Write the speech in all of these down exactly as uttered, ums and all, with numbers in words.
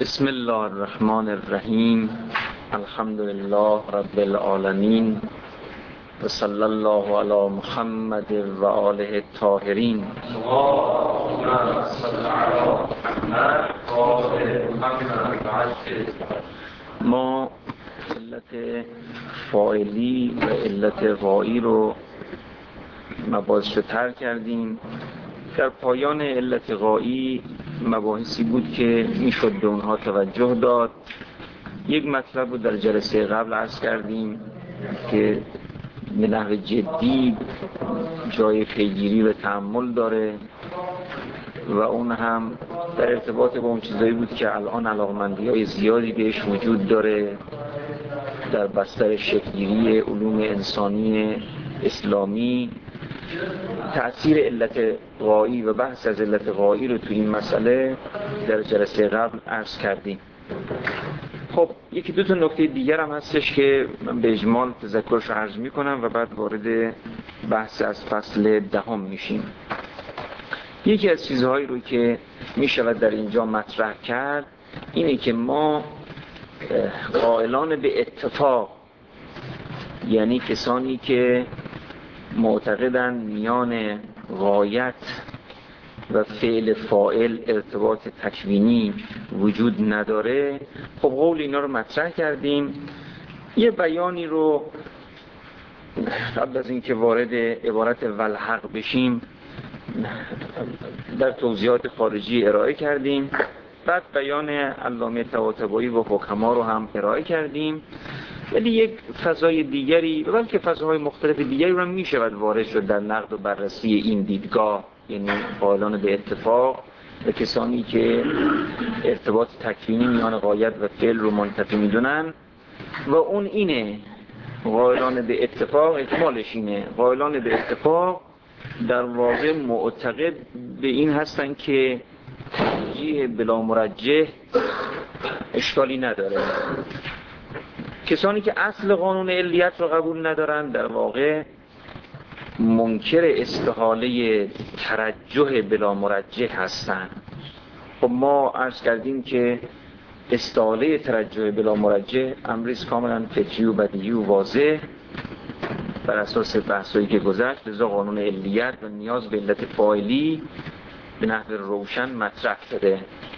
بسم الله الرحمن الرحیم. الحمد لله رب العالمین و صلی الله علی محمد و آله الطاهرین. ما علت فاعلی و علت غایی رو مباحث رو ترک کردیم. در پایان علت غایی مباحثی بود که میشد به اونها توجه داد. یک مطلب رو در جلسه قبل عرض کردیم که به نحو جدی جای پیگیری و تأمل داره و اون هم در ارتباط با اون چیزایی بود که الان علاقمندی‌های زیادی بهش وجود داره در بستر شکل‌گیری علوم انسانی اسلامی. تأثیر علت غایی و بحث از علت غایی رو تو این مسئله در جلسه قبل عرض کردیم. خب یکی دو تا نکته دیگر هم هستش که من به اجمال تذکرش رو عرض میکنم و بعد وارد بحث از فصل دهم میشیم. یکی از چیزهایی رو که میشود در اینجا مطرح کرد اینه که ما قائلان به اتفاق، یعنی کسانی که معتقدن میان غایت و فعل فاعل ارتباط تکوینی وجود نداره، خب قول اینا رو مطرح کردیم. یه بیانی رو قبل از اینکه وارد عبارت والحق بشیم در توضیحات خارجی ارائه کردیم، بعد بیان علامه طباطبایی و حکما رو هم ارائه کردیم. ولی یک فضای دیگری و بلکه فضاهای مختلف دیگری رو هم می شود وارد شد در نقد و بررسی این دیدگاه، یعنی قائلان به اتفاق و کسانی که ارتباط تکوینی میان غایت و فعل رو منتفی میدونن. و اون اینه، قائلان به اتفاق احتمالش اینه، قائلان به اتفاق در واقع معتقد به این هستن که ترجیح بلا مرجح اشکالی نداره. کسانی که اصل قانون علیت رو قبول ندارن در واقع منکر استحاله ترجح بلا مرجح هستن. خب ما عرض کردیم که استحاله ترجح بلا مرجح امریز کاملا فطری و بدیهی و واضح بر اساس بحثایی که گذشت، لذا قانون علیت و نیاز به علت فاعلی به نحو روشن مطرح شده.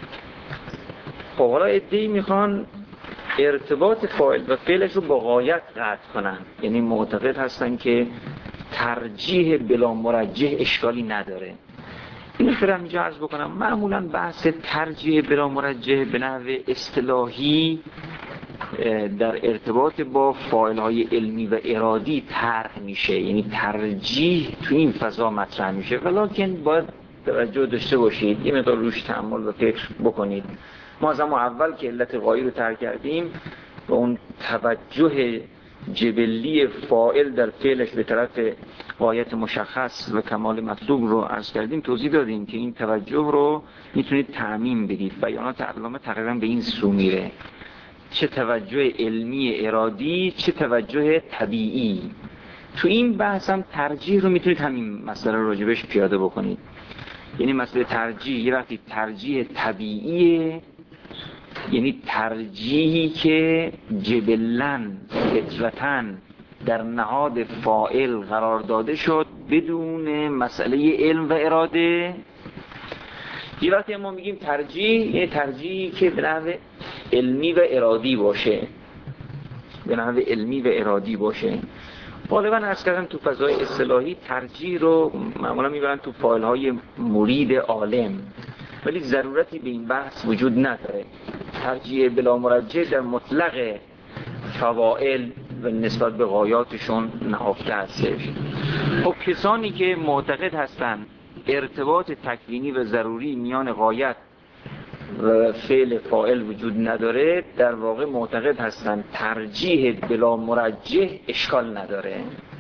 خب حالا عده‌ای میخوان ارتباط فاعل و فعلش رو با غایت قطع کنن، یعنی معتقد هستن که ترجیح بلا مرجح اشکالی نداره. این رو فرم اینجا عرض بکنم. معمولا بحث ترجیح بلا مرجح به نحو اصطلاحی در ارتباط با فاعل‌های علمی و ارادی طرح میشه، یعنی ترجیح تو این فضا مطرح میشه، ولکن باید توجه داشته باشید، یه مقدار روش تأمل و فکر بکنید. ما از اما اول که علت غایی رو ترک کردیم و اون توجه جبلی فاعل در فعلش به طرف غایت مشخص و کمال مطلوب رو عرض کردیم، توضیح دادیم که این توجه رو میتونید تعمیم بدید. بیانات علامه تقریبا به این سو میره، چه توجه علمی ارادی چه توجه طبیعی. تو این بحث هم ترجیح رو میتونید همین مسئله رو راجبش پیاده بکنید. یعنی مسئله ترجیح یه وقتی ترجیح طبیعیه، یعنی ترجیحی که جبلن فطرتاً در نهاد فاعل قرار داده شد بدون مسئله علم و اراده. یه وقتی ما میگیم ترجیح، یعنی ترجیحی که به نحو علمی و ارادی باشه، به نحو علمی و ارادی باشه. غالباً عرض کردم تو فضای اصطلاحی ترجیح رو معمولا میبرن تو فاعل‌های مرید عالم، ولی ضرورتی به این بحث وجود نداره. ترجیح بلا مرجح در مطلق فواعل و نسبت به غایاتشون نهفته هستش. خب کسانی که معتقد هستن ارتباط تکوینی و ضروری میان غایت و فعل فاعل وجود نداره، در واقع معتقد هستن ترجیح بلا مرجح اشکال نداره.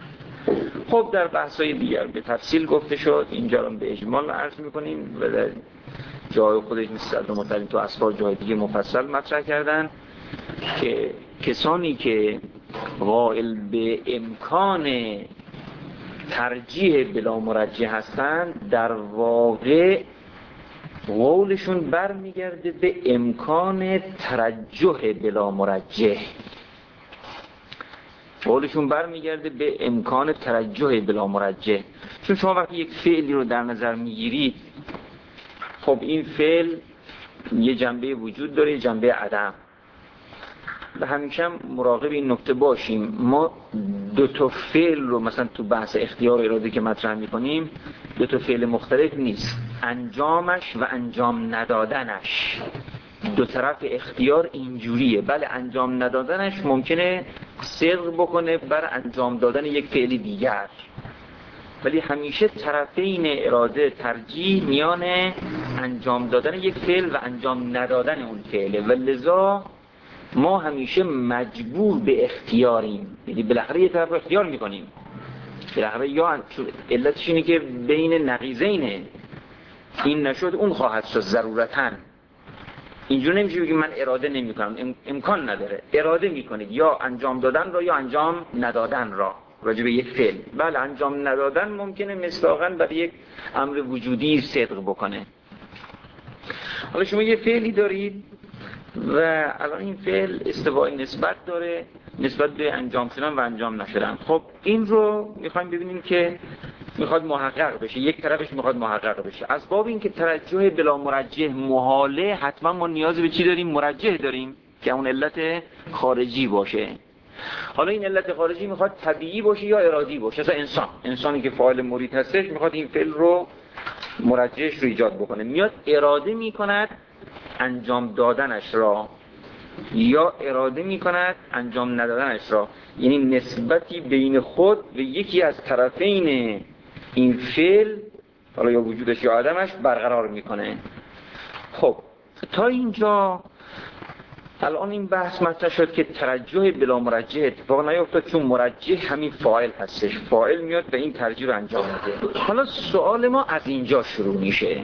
خب در بحث‌های دیگر به تفصیل گفته شد، اینجا رو به اجمال عرض می‌کنیم و در جای خودش مثل مطلب تو اسفار جای دیگه مفصل مطرح کردن که کسانی که قائل به امکان ترجیح بلا مرجح هستند در واقع قولشون برمیگرده به امکان ترجح بلا مرجح. قولشون برمیگرده به امکان ترجح بلا مرجح. چون شما وقتی یک فعلی رو در نظر میگیرید، خب این فعل یه جنبه وجود داره، یه جنبه عدم. و همیشه هم مراقب این نکته باشیم، ما دو تا فعل رو مثلا تو بحث اختیار و اراده که مطرح میکنیم، دو تا فعل مختلف نیست، انجامش و انجام ندادنش. دو طرف اختیار اینجوریه. بله انجام ندادنش ممکنه صدق بکنه بر انجام دادن یک فعل دیگر، ولی همیشه طرفین اراده ترجیح میان انجام دادن یک فعل و انجام ندادن اون فعله، و لذا ما همیشه مجبور به اختیاریم. یعنی بالاخره یه طرف اختیار میکنیم بالاخره، یا علتش اینه که بین نقیضینه، این نشد اون خواهد شد ضرورتاً. اینجور نمیشه بگیم من اراده نمی کنم، ام... امکان نداره. اراده میکنید یا انجام دادن را یا انجام ندادن را راجع به یک فعل. بله انجام ندادن ممکنه مصداقاً برای یک امر وجودی صدق بکنه. حالا شما یه فعلی دارید و الان این فعل استوای نسبت داره، نسبت به انجام شدن و انجام نشدن. خب این رو میخوایم ببینیم که میخواد محقق بشه، یک طرفش میخواد محقق بشه. از باب این که ترجح بلا مرجح محاله، حتما ما نیاز به چی داریم؟ مرجح داریم که اون علت خارجی باشه. حالا این علت خارجی میخواد طبیعی باشه یا ارادی باشه. مثلا انسان انسانی که فاعل مرید هستش میخواد این فعل رو مرجحش رو ایجاد بکنه، میاد اراده میکند انجام دادنش را یا اراده میکند انجام ندادنش را. یعنی نسبتی بین خود و یکی از طرفین این فعل، حالا یا وجودش یا عدمش، برقرار میکنه. خب تا اینجا الان این بحث مطرح شد که ترجح بلا مرجح اتفاق نیفتاد، چون مرجح همین فاعل هستش، فاعل میاد و این ترجیح رو انجام میده. حالا سوال ما از اینجا شروع میشه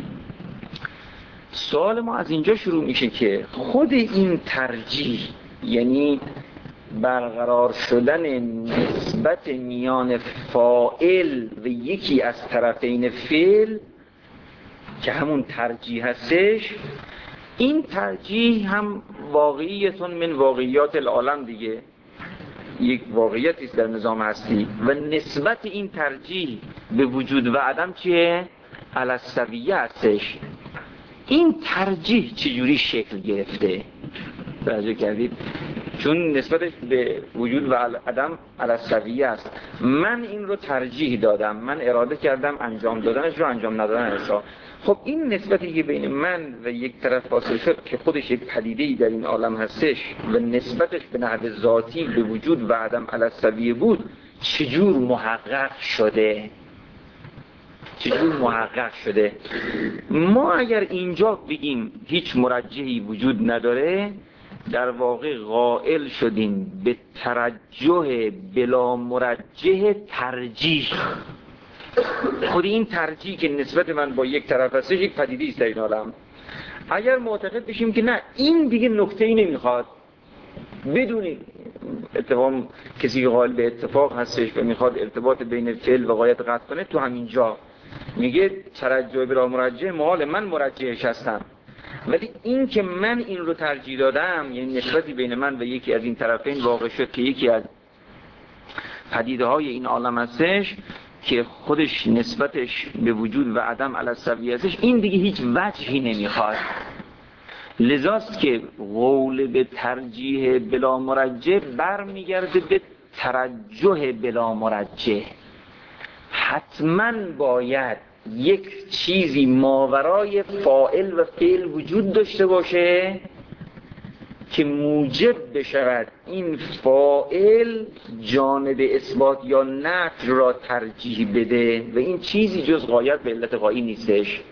سوال ما از اینجا شروع میشه که خود این ترجیح، یعنی برقرار شدن نسبت میان فاعل و یکی از طرفین فعل که همون ترجیح هستش، این ترجیح هم واقعیتون من واقعیات العالم دیگه، یک واقعیتی است در نظام هستی، و نسبت این ترجیح به وجود و عدم چیه؟ علی السویه هستش. این ترجیح چجوری شکل گرفته؟ توجه کردید؟ چون نسبتش به وجود و عدم علی السویه است. من این رو ترجیح دادم، من اراده کردم انجام دادنش رو انجام ندادنش رو. خب این نسبتی که بین من و یک طرف حاصل شد که خودش یک پدیده‌ای در این عالم هستش و نسبتش به نحو ذاتی به وجود و عدم علی السویه بود، چجور محقق شده؟ چجور محقق شده؟ ما اگر اینجا بگیم هیچ مرجحی وجود نداره، در واقع قائل شدیم به ترجح بلا مرجح ترجیح. خود این ترجیح که نسبت من با یک طرف هستش یک پدیده است در این عالم. اگر معتقد بشیم که نه این دیگه نکته‌ای نمیخواد، بدون اتفاق کسی قائل به اتفاق هستش و میخواد ارتباط بین فعل و غایت قطع کنه، تو همینجا میگه ترجح بلا مرجح محال، من مرجحش هستم. ولی این که من این رو ترجیح دادم، یعنی نسبتی بین من و یکی از این طرفین واقع شد که یکی از پدیده های این عالم هستش که خودش نسبتش به وجود و عدم علی السویه هستش، این دیگه هیچ وجهی نمیخواد. لذاست که قول به ترجیح بلا مرجح برمیگرده به ترجح بلا مرجح. حتما باید یک چیزی ماورای فاعل و فعل وجود داشته باشه که موجب بشود این فاعل جانب اثبات یا نفی را ترجیح بده، و این چیزی جز غایت به علت غایی نیستش.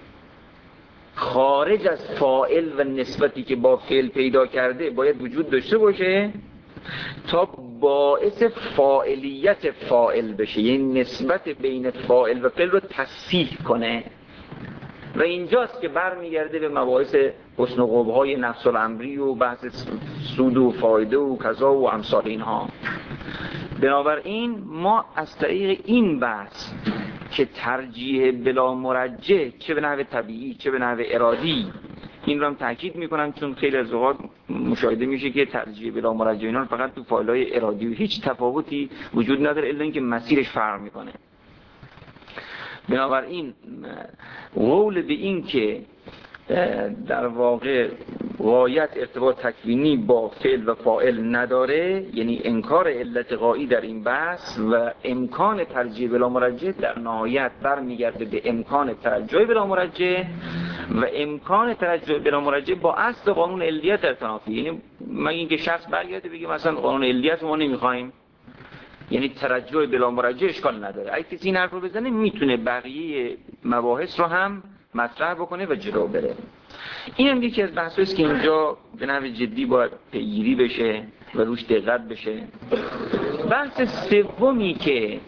خارج از فاعل و نسبتی که با فعل پیدا کرده باید وجود داشته باشه تا باعث فاعلیت فاعل بشه، یعنی نسبت بین فاعل و فعل رو تصحیح کنه. و اینجاست که برمیگرده به مباحث حسن و قبح‌های نفس الامری و بحث سود و فایده و کذا و امثال اینها. بنابراین ما از طریق این بحث که ترجیح بلا مرجح چه به نحو طبیعی چه به نحو ارادی، این رو هم تاکید میکنم چون خیلی از اوقات مشاهده میشه که ترجیح بلا مرجح اینا فقط تو فایل‌های ارادی و هیچ تفاوتی وجود نداره الا اینکه مسیرش فرق میکنه. بنابراین قول به این که در واقع غایت ارتباط تکوینی با فعل و فاعل نداره، یعنی انکار علت غایی در این بحث و امکان ترجیح بلا مرجح، در نهایت برمیگرده به امکان ترجیح بلا مرجح و امکان ترجیح بلا مرجح با اصل قانون علیت در تنافی. یعنی مگه اینکه شخص برگرده بگه مثلا قانون علیت ما نمیخوایم، یعنی ترجیح بلا مرجح اشکال نداره. اگه کسی این حرف رو بزنه میتونه بقیه مباحث رو هم مطرح بکنه و جلو بره. این هم یکی از بحثایی است که اینجا به نحو جدی باید پیگیری بشه و روش دقت بشه. بحث سومی که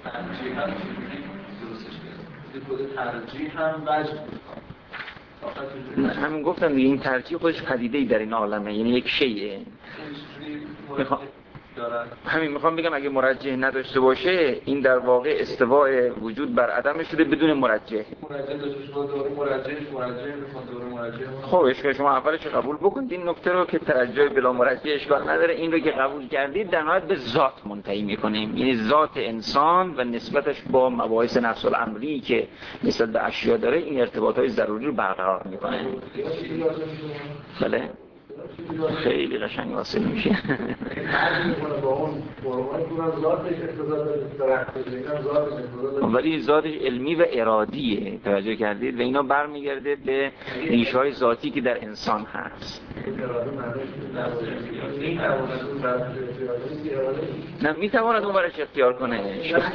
ترجیح هم وجه همین گفتم دیگه، این ترجیح خودش پدیده‌ای در این عالمه، یعنی یک شیء. میخوام همین میخوام بگم اگه مرجح نداشته باشه این در واقع استواء وجود بر عدم شده بدون مرجح. مرجح داشته باشه دوره مرجحش مرجح میخواد دوره مرجح. خب اشکال شما اولش قبول بکنید این نکته رو که ترجح بلا مرجح اشکال نداره. این رو که قبول کردید در نهایت به ذات منتهی میکنیم، یعنی ذات انسان و نسبتش با مباحث نفس الامری که نسبت به اشیا داره این ارتباطات ضروری رو برقرار میکنه. بله خیلی قشنگ واصل میشه. ولی ذاتش علمی و ارادیه، توجه کردید؟ و اینا برمیگرده به ریشه‌های ذاتی که در انسان هست. نه میتواند اون برش اختیار کنه،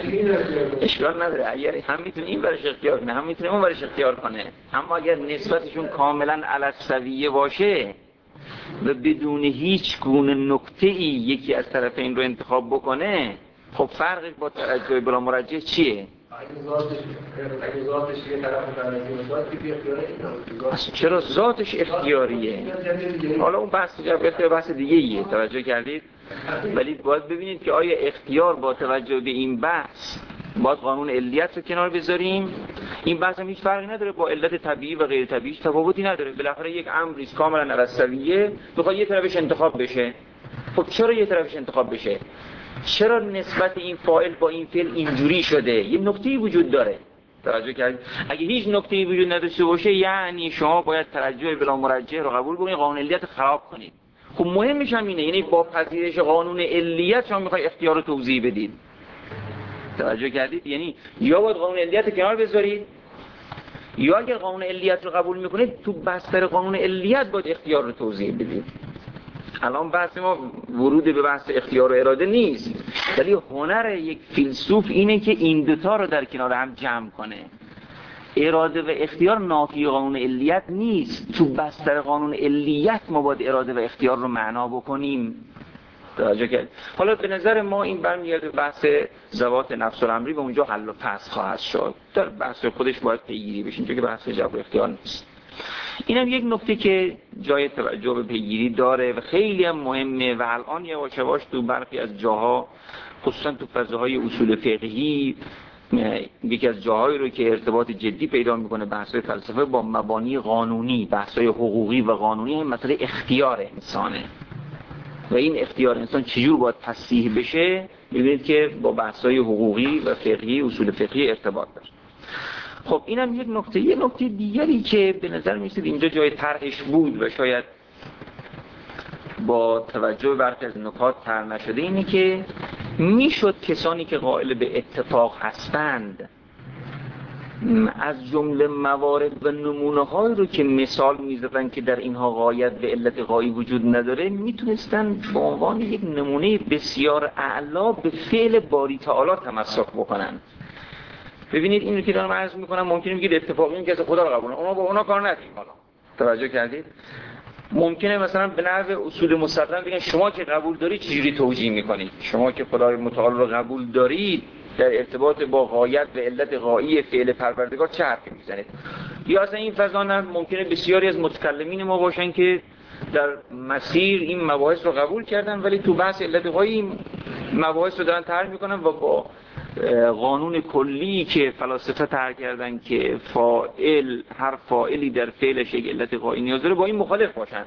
اشکال نداره. اگر هم میتونه این برش اختیار کنه هم میتونه اون برش اختیار کنه، اما اگر نسبتشون کاملا علی السویه باشه و بدون هیچ گونه نکته‌ای یکی از طرفین رو انتخاب بکنه، خب فرقش با ترجیح بلا مرجح چیه؟ اگه ذاتش اگه ذاتش یه طرف ترجیح ذاتی بی اختیاره اصلا چرا ذاتش اختیاریه؟ حالا اون بحث جبهه بحث دیگه ایه، توجه کردید؟ ولی باید ببینید که آیا اختیار با توجه به این بحث باید قانون علیت رو کنار بذاریم؟ این بحث هم هیچ فرقی نداره با علت طبیعی و غیر طبیعی، تفاوتی نداره. بالاخره یک امری کاملا علی السویه بخواد یه طرفش انتخاب بشه. خب چرا یه طرفش انتخاب بشه؟ چرا نسبت این فاعل با این فعل اینجوری شده؟ یه نکته‌ای وجود داره. توجه کردید؟ اگه هیچ نکته‌ای وجود نداشته باشه یعنی شما باید ترجیح بلا مرجح رو قبول کنید، قانون علیت خراب کنید. خب مهمش هم اینه، یعنی با پذیرش قانون علیت شما میخواید اختیار رو توضیح بدید. توجه کردید؟ یعنی یا باید قانون علیت کنار بذارید، یا اگر قانون علیت رو قبول میکنید تو بستر قانون علیت باید اختیار رو توضیح بدید. الان بحث ما ورود به بحث اختیار و اراده نیست، ولی هنر یک فیلسوف اینه که این دوتا رو در کنار هم جمع کنه. اراده و اختیار نافی قانون علیت نیست، تو بستر قانون علیت ما باید اراده و اختیار رو معنا بکنیم. توجه کرد؟ حالا به نظر ما این برمیگرده بحث ذوات نفس الامری و اونجا حل و فصل خواهد شد. در بحث خودش باید پیگیری بشه، اینجا که بحث جبر اختیار نیست. اینم یک نکته که جای توجه به پیگیری داره و خیلی هم مهمه و الان یواش یواش تو برخی از جاها خصوصا تو فضاهای اصول فقهی یکی از جاهایی رو که ارتباط جدی پیدا میکنه بحث‌های فلسفه با مبانی قانونی، بحث‌های حقوقی و قانونی، هم مسئله اختیار انسانه و این اختیار انسان چجور باید تصحیح بشه. می‌بینید که با بحث‌های حقوقی و فقهی اصول فقهی ارتباط داره. خب اینم یک نکته. یک نکته دیگری که به نظر می‌رسید اینجا جای طرحش بود و شاید با توجه به برخی از نکات طرح نشده اینه که میشد کسانی که قائل به اتفاق هستند از جمله موارد و نمونه‌هایی رو که مثال می‌زدن که در اینها غایت به علت غایی وجود نداره میتونستن به عنوان یک نمونه بسیار اعلا به فعل باری تعالی تمسک بکنن. ببینید این رو که دارم عرض میکنم ممکنه بگید اتفاقی این که خدا رو قبول کنه، اونا با اونا کار نداریم. حالا توجه کردید؟ ممکنه مثلا به نحو اصول مسلم بگن شما که قبول دارید چجوری توجیه میکنید؟ شما که خدای متعال رو قبول دارید در ارتباط با غایت و علت غایی فعل پروردگار چه حرفی میزنید؟ یا اصلا این فضا ممکنه بسیاری از متکلمین ما باشن که در مسیر این مباحث رو قبول کردن ولی تو بحث علت غایی مباحث رو دارن طرح میکنن و با قانون کلی که فلاسفه طرح کردن که فاعل، هر فاعلی در فعلش یک علت غایی نیاز داره، با این مخالف باشن.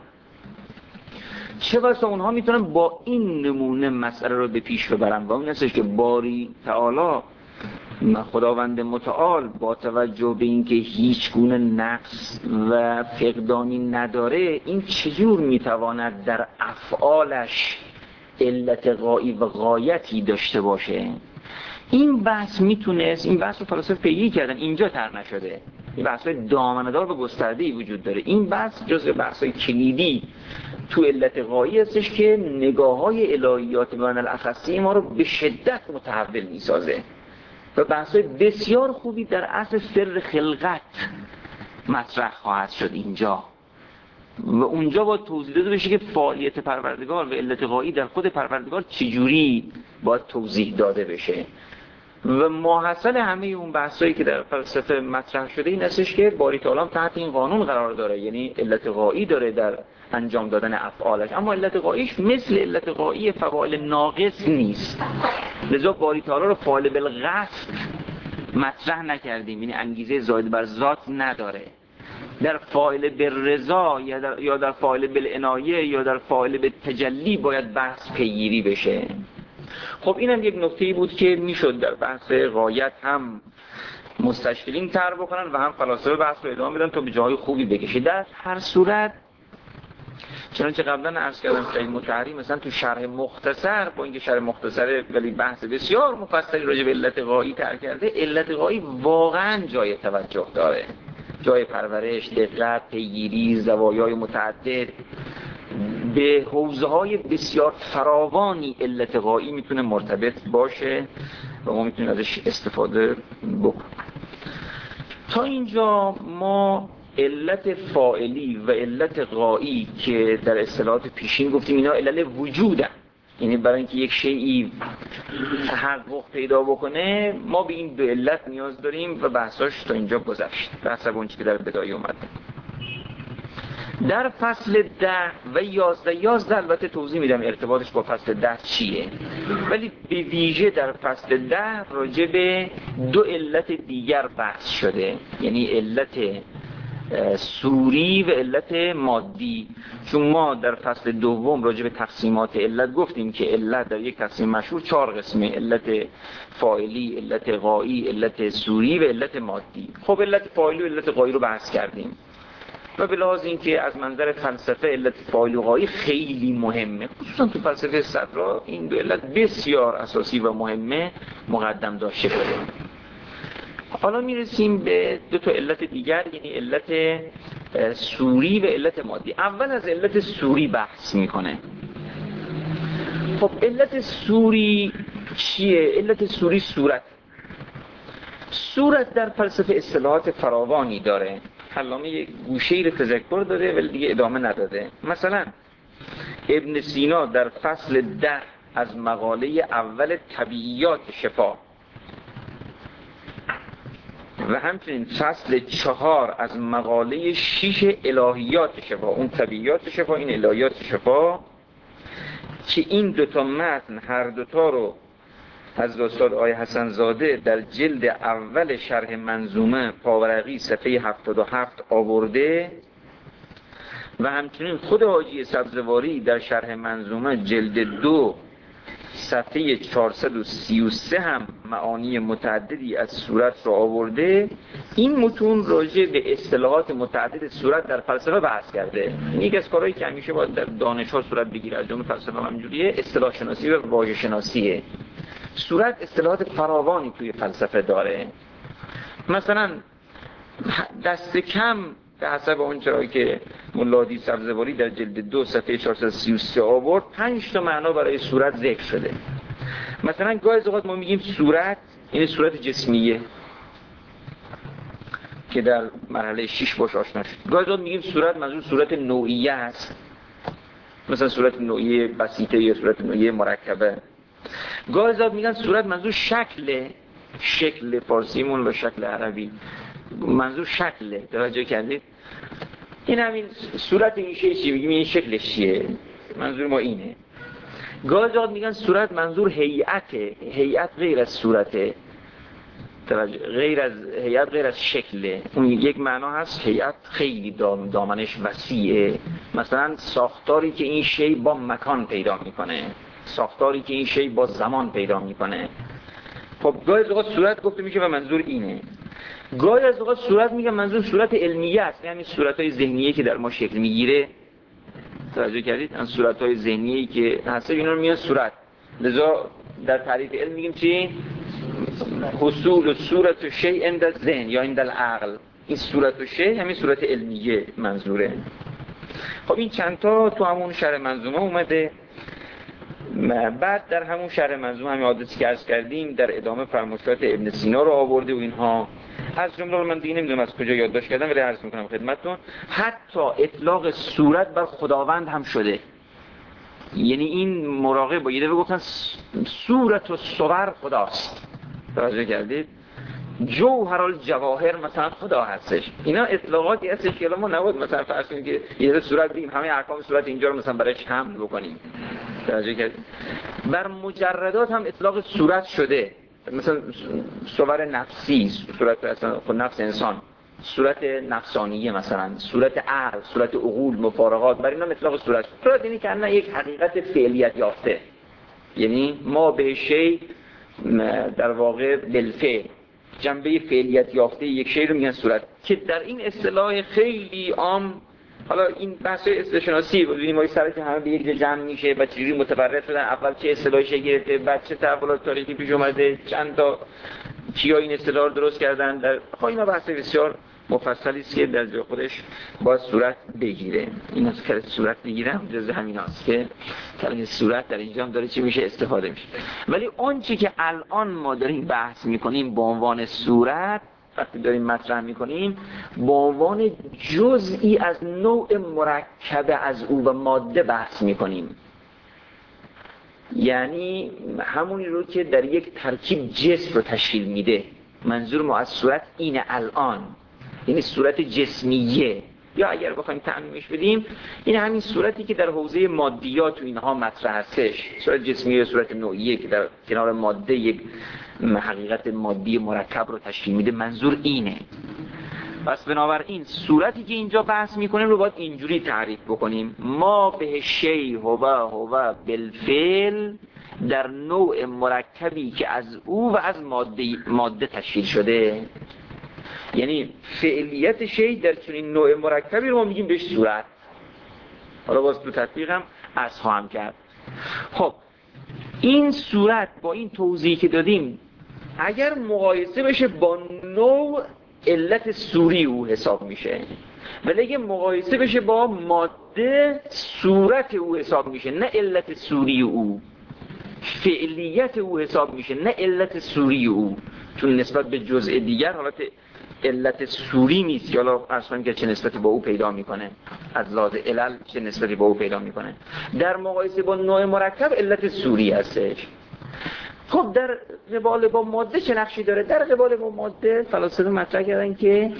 چه بسا اونها میتونن با این نمونه مسئله رو به پیش ببرن و اون هستش که باری تعالی، خداوند متعال، با توجه به اینکه هیچ گونه نقص و فقدانی نداره، این چجور میتواند در افعالش علت غایی و غایتی داشته باشه؟ این بحث میتونست، این بحث رو فلاسفه پیگیری کردن، اینجا طرح نشده. این بحث دامنه‌دار و گسترده‌ای وجود داره. این بحث جزء بحث‌های کلیدی تو علت غایی هستش که نگاه‌های الهیات بیان الاخصی ما رو به شدت متحول میسازه و بحث‌های بسیار خوبی در اصل سر خلقت مطرح خواهد شد اینجا و اونجا با توضیح داده بشه که فعالیت پروردگار و علت غایی در خود پروردگار چجوری باید توضیح داده بشه. و ماحصل همه اون بحثایی که در فلسفه مطرح شده این هستش که باری تعالی تحت این قانون قرار داره، یعنی علت غایی داره در انجام دادن افعالش، اما علت غاییش مثل علت غایی فواعل ناقص نیست. لذا باری تعالی رو فاعل بالقصد مطرح نکردیم، یعنی انگیزه زائد بر ذات نداره. در فاعل بالرضا یا در یا در فاعل بالعنایه یا در فاعل بالتجلی باید بحث پیگیری بشه. خب اینم یک نکته‌ای بود که میشد در بحث غایت هم مستشکلین طرح بکنن و هم فلاسفه بحث رو ادامه بدن تا به جای خوبی بکشه. در هر صورت چنانچه قبلا عرض کردم که متحری مثلا تو شرح مختصر، با اینکه شرح مختصره ولی بحث بسیار مفصلی راجع به علت غایی طرح کرده، علت غایی واقعا جای توجه داره، جای پرورش، دقت، پیگیری، زوایای متعدد، به حوزه‌های بسیار فراوانی علت غایی میتونه مرتبط باشه و ما میتونیم ازش استفاده بکنیم. تا اینجا ما علت فاعلی و علت غایی که در اصطلاحات پیشین گفتیم اینا علل وجودن، یعنی برای اینکه یک شیئی تحقق پیدا بکنه ما به این دو علت نیاز داریم و بحثاش تا اینجا گذشت، بحث اون چیزی که در بدایه اومده. در فصل ده و یازده یازده البته توضیح میدم ارتباطش با فصل ده چیه، ولی به ویژه در فصل ده راجع به دو علت دیگر بحث شده، یعنی علت سوری و علت مادی. چون ما در فصل دوم راجع به تقسیمات علت گفتیم که علت در یک تقسیم مشهور چهار قسمه: علت فاعلی، علت غایی، علت سوری و علت مادی. خب علت فاعلی و علت غایی رو بحث کردیم و به لحاظ اینکه از منظر فلسفه علت فاعلی و غایی خیلی مهمه، خصوصا تو فلسفه صدرا این دو علت بسیار اساسی و مهمه مقدم داشته شده. حالا میرسیم به دو تا علت دیگر، یعنی علت سوری و علت مادی. اول از علت سوری بحث میکنه. خب علت سوری چیه؟ علت سوری صورت. صورت در فلسفه اصطلاحات فراوانی داره. علامه یک گوشه‌ای رو تذکر داده ولی دیگه ادامه نداده. مثلا ابن سینا در فصل ده از مقاله اول طبیعیات شفا و همچنین فصل چهار از مقاله شیش الهیات شفا، اون طبیعیات شفا این الهیات شفا، که این دوتا متن هر دوتا رو از استاد آقای حسن زاده در جلد اول شرح منظومه پاورقی صفحه هفتاد و هفت آورده و همچنین خود حاجی سبزواری در شرح منظومه جلد دو صفحه چهارصد و سی و سه هم معانی متعددی از صورت رو آورده. این متون راجع به اصطلاحات متعدد صورت در فلسفه بحث کرده. این یک از کارهایی که همیشه باید در دانش‌ها صورت بگیره، از جمله فلسفه همینجوریه، اصطلاح شناسی و واژه شناسیه. صورت اصطلاحات فراوانی توی فلسفه داره. مثلا دست کم به حسب اون چرایی که مولادی سبزواری در جلد دو صفحه چهارصد و سی و سه آورد، پنج تا معنا برای صورت ذکر شده. مثلا گاهی اوقات ما میگیم صورت این صورت جسمیه که در مرحله شش باش آشنا شد. گاهی اوقات میگیم صورت منظور صورت نوعیه است، مثلا صورت نوعیه بسیطه یا صورت نوعیه مرکبه. گاهی اوقات میگن صورت منظور شکل، شکل فارسیمون و شکل عربی منظور شکله. توجه کردید؟ این همین صورت این شیء چی میگیم، این شکلش چیه، منظور ما اینه. گاهی اوقات میگن صورت منظور هیئته، هیئت غیر از صورته، غیر از هیئت غیر از شکله. اون یک معنا هست هیئت خیلی دام دامنش وسیعه، مثلا ساختاری که این شی با مکان پیدا میکنه، ساختاری که این شی با زمان پیدا میکنه. خب گاهی از اوقات صورت گفته میشه و منظور اینه. گاهی از اوقات صورت میگه منظور صورت علمیه است، یعنی صورت‌های ذهنیه که در ما شکل میگیره. توجه کردید؟ ان صورت‌های ذهنیه‌ای که هست اینا رو میگن صورت. لذا در تعریف علم میگیم چی؟ حصول صورت و شیء عند الذهن یا عند العقل. این صورت و شیء همین صورت علمیه منظوره. خب این چند تا تو همون شرح منظومه اومده. بعد در همون شرح منظومه همین حادثی که عرض کردیم در ادامه فرمایشات ابن سینا رو آورده و اینها. از جمله رو من دیگه نمیدونم از کجا یادداشت کردم ولی عرض میکنم خدمتتون، حتی اطلاق صورت بر خداوند هم شده. یعنی این مراقب با یه دفعه گفتن صورت و صور خداست. توجه کردید؟ جوهر الجواهر مثلا خدا هستش. اینا اطلاقاتی هستش که ما نبود مثلا فرض کنیم که یه صورت بگیم همه احکام صورت اینجا رو مثلا برایش حمل بکنیم. توجه کردید؟ بر مجردات هم اطلاق صورت شده، مثلا صور نفسی، صورت اصلا خود نفس انسان، صورت نفسانیه، مثلا صورت عقل، صورت عقول، مفارقات، بر اینا اطلاق صورت. صورت یعنی که الان یک حقیقت فعلیت یافته، یعنی ما به شی در واقع بالفعل جنبه فعلیت یافته یک شی رو میگن صورت، که در این اصطلاح خیلی عام. حالا این بحث استشناسی ببینیم ما سر که همه به یک جا جمع میشه و چجوری متفرق شدن، اول چه اصطلاحی شکل گرفته، بعد چه تحولات تاریخی پیش اومده، چند تا کیا این اصطلاح رو درست کردن. در خب اینا بحث بسیار مفصلی است که در جای خودش باید صورت بگیره. این از کلمه صورت بگیرم جز همیناست که کلمه صورت در اینجا هم داره چی میشه استفاده میشه. ولی اون چی که الان ما داریم بحث میکنیم به عنوان صورت، وقتی داریم مطرح میکنیم به عنوان جزئی از نوع مرکب از او و ماده بحث میکنیم. یعنی همونی رو که در یک ترکیب جسم رو تشکیل میده. منظور ما از صورت اینه الان، یعنی صورت جسمیه، یا اگر بخوایم تعمیمش بدیم این همین صورتی که در حوزه مادیات و اینها مطرح هستش. صورت جسمیه صورت نوعیه که در کنار ماده یک حقیقت مادی مرکب رو تشکیل میده. منظور اینه. پس بنابراین صورتی که اینجا بحث میکنیم رو باید اینجوری تعریف بکنیم: ما به شی هو هو بالفعل، در نوع مرکبی که از او و از ماده, ماده تشکیل شده. یعنی فعلیت شی در چنین نوع مرکبی رو ما میگیم بهش صورت. حالا باز تو تطبیق هم از خواهم کرد. خب این صورت با این توضیحی که دادیم اگر مقایسه بشه با نوع، علت صوری او حساب میشه، ولی اگه مقایسه بشه با ماده، صورت او حساب میشه، نه علت صوری او. فعلیت او حساب میشه، نه علت صوری او، چون نسبت به جزء دیگر حالت علت صوری نیست که حالا اصلا که چه نسبتی با او پیدا میکنه، از لحاظ علل چه نسبتی با او پیدا میکنه. در مقایسه با نوع مرکب علت صوری هستش. خب در قبال با ماده چه نقشی داره؟ در قبال با ماده فلاسفه مطرح کردن که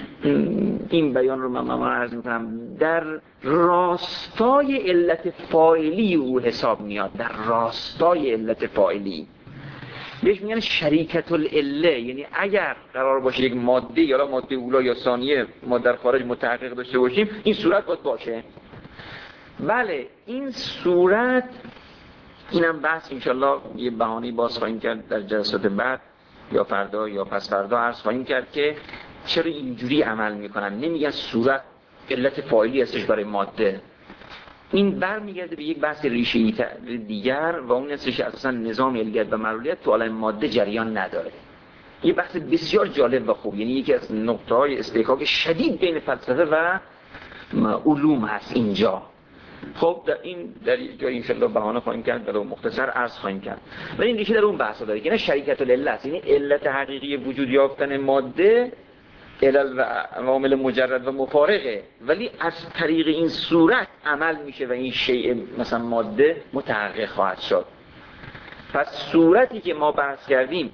این بیان رو من من عرض میکنم در راستای علت فاعلی او حساب میاد. در راستای علت فاعلی بهش میگن شریکت العله. یعنی اگر قرار باشه یک ماده یا ماده اولا یا ثانیه ما در خارج متحقق داشته باشیم، این صورت باید باشه. بله این صورت، اینم بحث انشالله یه بهانه‌ای باز خواهیم کرد در جلسات بعد یا فردا یا پس فردا عرض خواهیم کرد که چرا اینجوری عمل میکنن. نمیگن صورت علت فاعلی هستش برای ماده. این برمیگرده به یک بحث ریشه‌ای دیگر و اون هستش که اساسا نظام علت و معلولیت تو عالم ماده جریان نداره. یه بحث بسیار جالب و خوب، یعنی یکی از نقطه‌های استحکاک شدید بین فلسفه و علوم هست اینجا. خب در این در جای انشالله بهانه خواهیم کرد و مختصر عرض خواهیم کرد. ولی این ریشه در اون بحثا داره که نه شریکت العله است، یعنی علت حقیقی وجود یافتن ماده علل و عوامل مجرد و مفارقه، ولی از طریق این صورت عمل میشه و این شیء مثلا ماده متحقق خواهد شد. پس صورتی که ما بحث کردیم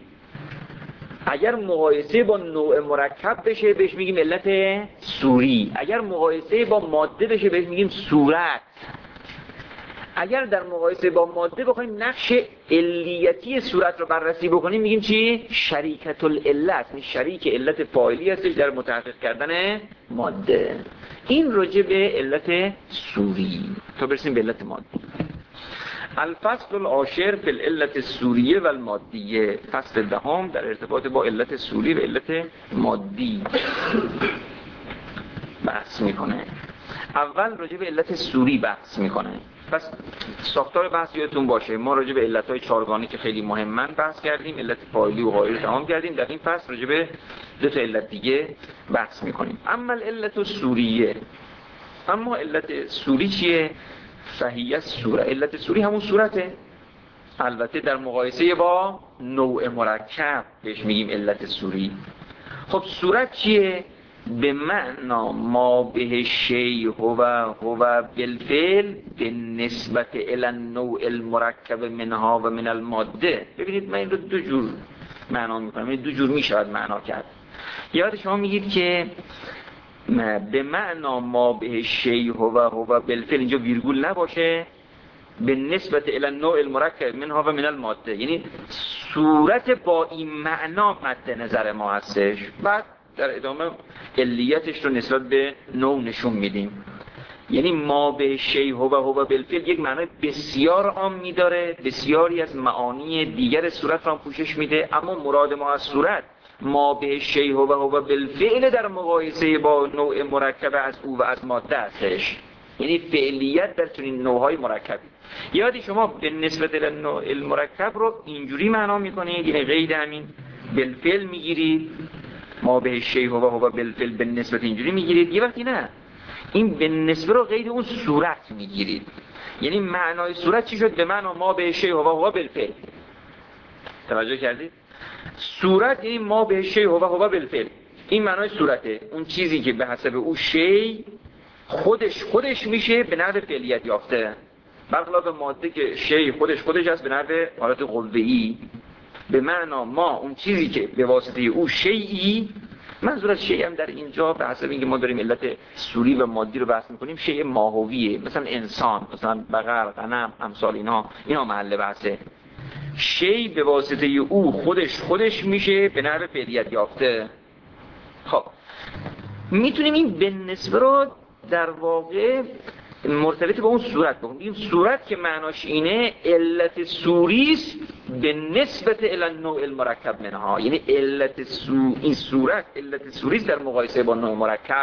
اگر مقایسه با نوع مرکب بشه بهش میگیم علت صوری، اگر مقایسه با ماده بشه بهش میگیم صورت. اگر در مقایسه با ماده بخوایم نقش علیتی صورت رو بررسی بکنیم میگیم چی؟ شریکت العلت، این شریک علت فاعلی هستش در متحقق کردن ماده. این راجع به علت صوری. تا برسیم به علت ماده. الفصل العاشر فی العلت الصوریه و المادیه، فصل دهم در ارتباط با علت صوری و علت مادی بحث میکنه. اول راجع به علت صوری بحث میکنه. پس ساختار بحث یادتون باشه، ما راجع به علتهای چهارگانه که خیلی مهمن بحث کردیم، علت فاعلی و غایری رو تمام کردیم. در این فصل راجع به دو تا علت دیگه بحث میکنیم. اما علت الصوریه، اما علت صوری چیه؟ فهیه صوره، علت صوری همون صورته، البته در مقایسه با نوع مرکب بهش میگیم علت صوری. خب صورت چیه؟ به معنا ما به شیء هو هو بالفعل به نسبت الی النوع المرکب منها و من الماده. ببینید من این رو دو جور معنا میکنم، دو جور میشود معنا کرد. یاد شما میگید که به معنا ما به شیء هو هو بالفعل اینجا ویرگول نباشه، به نسبت الی النوع المرکب منها و من الماده، یعنی صورت با این معنا مد نظر ما هستش. بعد در ادامه علیتش رو نسبت به نوع نشون میدیم. یعنی ما به شیء هو هو بالفعل یک معنای بسیار عامی داره، بسیاری از معانی دیگر صورت را پوشش میده، اما مراد ما از صورت ما به شیء هو هو بالفعل در مقایسه با نوع مرکب از او و از ماده هستش. یعنی فعلیت در چنین نوعهای مرکبی. یادی شما به نسبت الی النوع المرکب رو اینجوری معنا میکنید، یعنی قید همین بالفعل میگیرید، ما به شیء هو هو بالفعل به نسبت اینجوری میگیرید. یه وقتی نه، این به نسبت رو قید اون صورت میگیرید. یعنی معنای صورت چی شد؟ به معنا ما به شیء هو هو بالفعل. توجه کردید؟ صورت یعنی ما به شیء هو هو بالفعل، این معنای صورته، اون چیزی که به حسب او شیء خودش خودش میشه به نحو فعلیت یافته، برخلاف ماده که شیء خودش خودش است به نحو حالت قوه‌ای. به معنا ما اون چیزی که به واسطه او شیئی، منظور از شیء هم در اینجا به حسب اینکه ما داریم علت صوری و مادی رو بحث میکنیم شیء ماهویه، مثلا انسان، مثلا بقر، غنم، امثال اینا، اینا محل بحثه. شیء به واسطه او خودش خودش میشه به نحو فعلیت یافته. خب میتونیم این به نسبه رو در واقع مرتبط با اون صورت بکنیم. صورت که معناش اینه علت صوریست به نسبت الی النوع المرکب منها، یعنی علت سو... این صورت علت صوریست در مقایسه با نوع مرکب.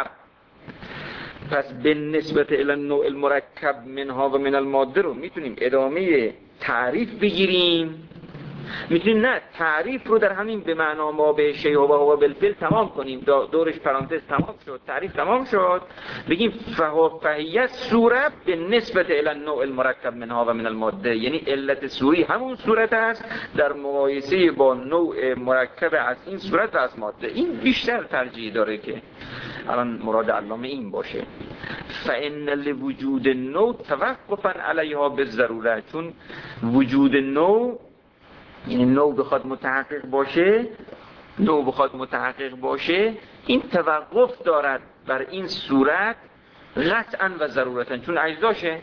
پس به نسبت الی النوع المرکب منها و من الماده رو میتونیم ادامه تعریف بگیریم، میتونیم نه تعریف رو در همین به معنا ما به شیء هو هو بالفعل تمام کنیم، دورش پرانتز تمام شد، تعریف تمام شد، بگیم فهیه صورت به نسبت الی النوع المرکب منها و من الماده، یعنی علت صوری همون صورت است در مقایسه با نوع مرکب از این صورت و از ماده. این بیشتر ترجیح داره که الان مراد علامه این باشه. فان لوجود نوع توقفا علیها بالضروره، چون وجود نوع یعنی نوع بخواد متحقق باشه، نوع بخواد متحقق باشه این توقف دارد بر این صورت قطعا و ضرورتا، چون اجزاشه.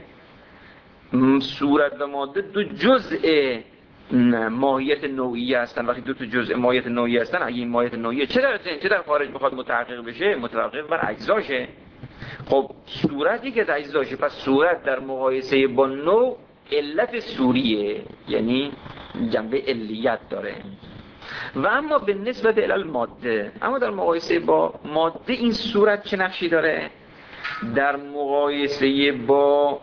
صورت و ماده دو جزء ماهیت نوعی هستن. وقتی دو تا جزء ماهیت نوعی هستن، اگه این ماهیت نوعی چه در ذهن چه در خارج بخواد متحقق بشه، متوقف بر اجزاشه. خب صورتی که در اجزاشه، پس صورت در مقایسه با نوع علت صوریه، یعنی جنبه علیت داره. و اما به نسبت الی الماده، اما در مقایسه با ماده این صورت چه نقشی داره؟ در مقایسه با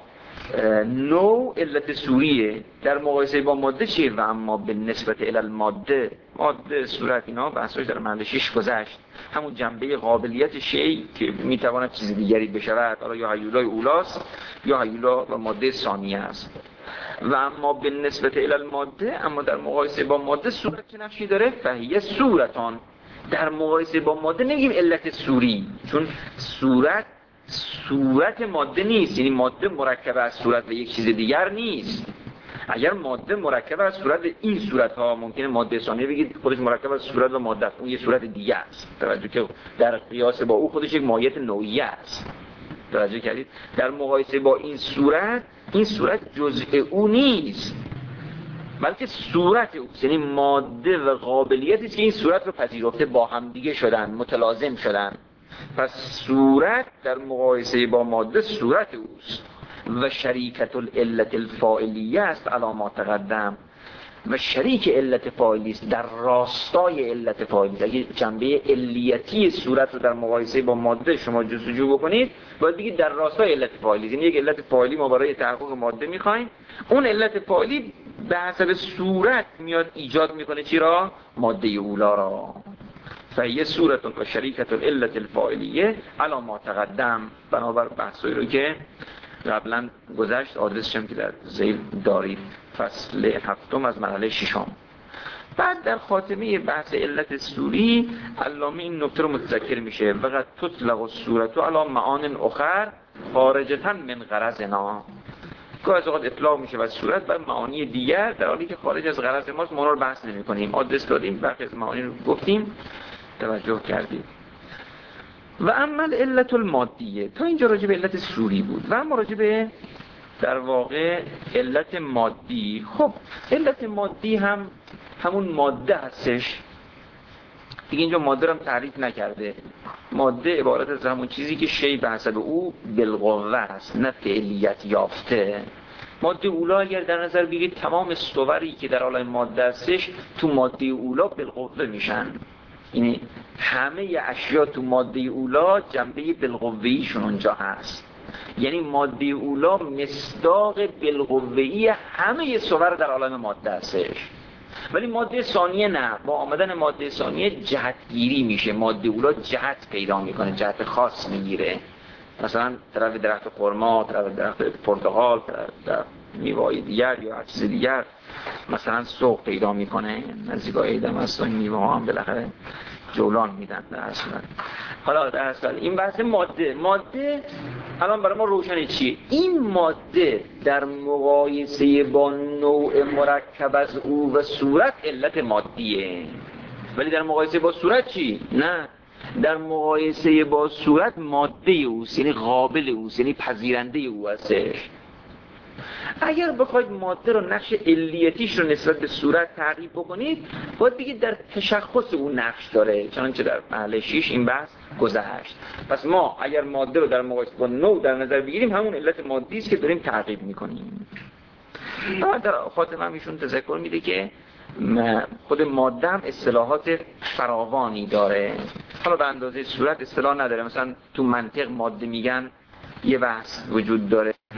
نوع علت صوریه، در مقایسه با ماده چیه؟ و اما به نسبت الی الماده، ماده صورت اینا بحثش در محل شش گذشت، همون جنبه قابلیت شیء که میتواند چیز دیگری بشود، حالا یا هیولای اولاست یا هیولا و ماده ثانیه است. و اما به نسبت الی الماده، اما در مقایسه با ماده صورت چه نقشی داره؟ فهیه صورتان. در مقایسه با ماده نمیگیم علت صوری، چون صورت صورت ماده نیست، یعنی ماده مرکب از صورت و یک چیز دیگر نیست. اگر ماده مرکب از صورت این صورت ها، ممکنه ماده ثانیه بگید خودش مرکب از صورت و ماده است، اون یه صورت دیگه است، توجه که در قیاس با او خودش یک ماهیت نوعی است. توجه کردید؟ در مقایسه با این صورت، این صورت جزء او نیست، بلکه صورت او، یعنی ماده و قابلیتی که این صورت رو پذیرفته با هم دیگه شدن، متلازم شدن. پس صورت در مقایسه با ماده صورت اوست و شریکت العلت الفاعلیه است علی ما تقدم، و شریک علت فاعلی است در راستای علت فاعلی. اگه جنبه علیتی صورت رو در مقایسه با ماده شما جستجو بکنید، باید بگید در راستای علت فاعلی. یعنی یک علت فاعلی ما برای تحقق ماده میخوایم، اون علت فاعلی به حسب صورت میاد ایجاد میکنه چی را؟ ماده اولا را. فهیه صورت و شریکت العلت الفاعلیه علی ما تقدم، بنابر بحثایی رو که قبلا گذشت، آدرسش هم که در ذیل دارید، فصل هفتم از مرحله ششم. بعد در خاتمه بحث علت سوری علامه این نکته رو متذکر میشه: وقد تطلق الصورت علی معان اخر خارجة من غرضنا. گاهی از اوقات اطلاق میشه و صورت بر معانی دیگر در حالی که خارج از غرض ماست، ما رو بحث نمی کنیم. آدرس دادیم، برخی از معانی رو گفتیم، توجه کردیم. و اما علت المادیه، تا اینجا راجع به علت سوری بود. و اما راجع به در واقع علت مادی، خب علت مادی هم همون ماده هستش دیگه. اینجا ماده رو هم تعریف نکرده. ماده عبارت از همون چیزی که شی به حسب او بالقوه است، نه فعلیت یافته. ماده اولا اگر در نظر بگیرید، تمام صوری که در عالم ماده هستش تو ماده اولا بالقوه میشن. یعنی همه اشیا تو ماده اولا جنبه بالقوه‌ایشون اونجا هست. یعنی ماده اولا مصداق بالقوه‌ای همه صور در عالم ماده هستش. ولی ماده ثانیه نه، با آمدن ماده ثانیه جهتگیری میشه. ماده اولا جهت پیدا میکنه، جهت خاص میگیره. مثلا طرف درخت خرما، طرف درخت پرتقال، طرف میوه‌های دیگر یا هر چیز دیگر مثلا سوق پیدا میکنه. نزدیکای عید هم هست و این میوه ها هم بالاخره جولان میدن در اصل. حالا در اصل این بحث ماده ماده الان برای ما روشنه چیه؟ این ماده در مقایسه با نوع مرکب از او و صورت علت مادیه، ولی در مقایسه با صورت چی؟ نه، در مقایسه با صورت ماده اوست، یعنی قابل اوست، یعنی پذیرنده او هستش. اگر بخواید ماده رو نقش علیتیش رو نسبت به صورت تعریف بکنید، باید بگید در تشخص اون نقش داره، چنانچه در مرحله شش این بحث گذشت. پس ما اگر ماده رو در مقایسه با نوع در نظر بگیریم، همون علت مادی است که داریم تعریف میکنیم. اما در خاتمه هم ایشون تذکر میده که خود ماده هم اصطلاحات فراوانی داره. حالا به اندازه صورت اصطلاح نداره. مثلا تو منطق ماده میگن یه بحث وجود داره.